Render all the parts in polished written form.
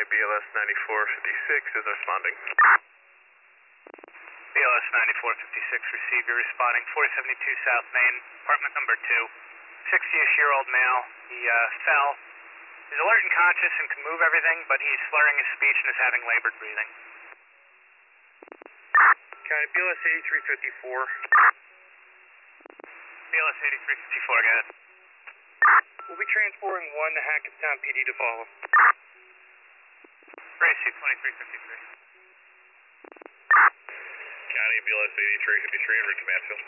County BLS 9456 is responding. BLS 9456, receive. You're responding. 472 South Main, apartment number 2. 60-ish-year-old male. He fell. He's alert and conscious and can move everything, but he's slurring his speech and is having labored breathing. County BLS 8354. BLS 8354, go ahead. We'll be transporting 1 to Hackettstown PD to follow. Receive 2353. County BLS 8353 en route to Mansfield.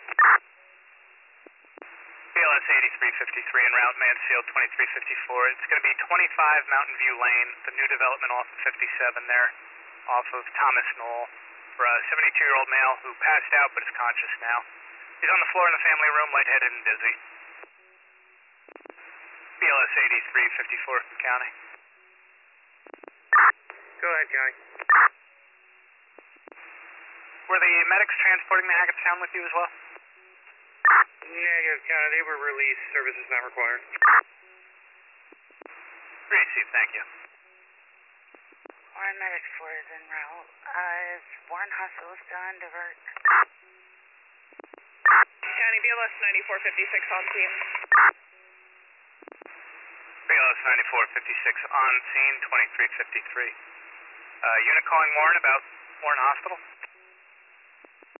BLS 8353 en route, Mansfield 2354. It's going to be 25 Mountain View Lane, the new development off of 57 there, off of Thomas Knoll, for a 72-year-old male who passed out but is conscious now. He's on the floor in the family room, lightheaded and dizzy. BLS 8354, County. Go ahead, County. Were the medics transporting the Hackettstown with you as well? Negative, County. They were released. Service is not required. Receive, thank you. Warren Medic 4 is en route. Is Warren Hospital still on divert? County BLS 9456 on scene. BLS 9456 on scene, 2353. Unit calling Warren about Warren Hospital?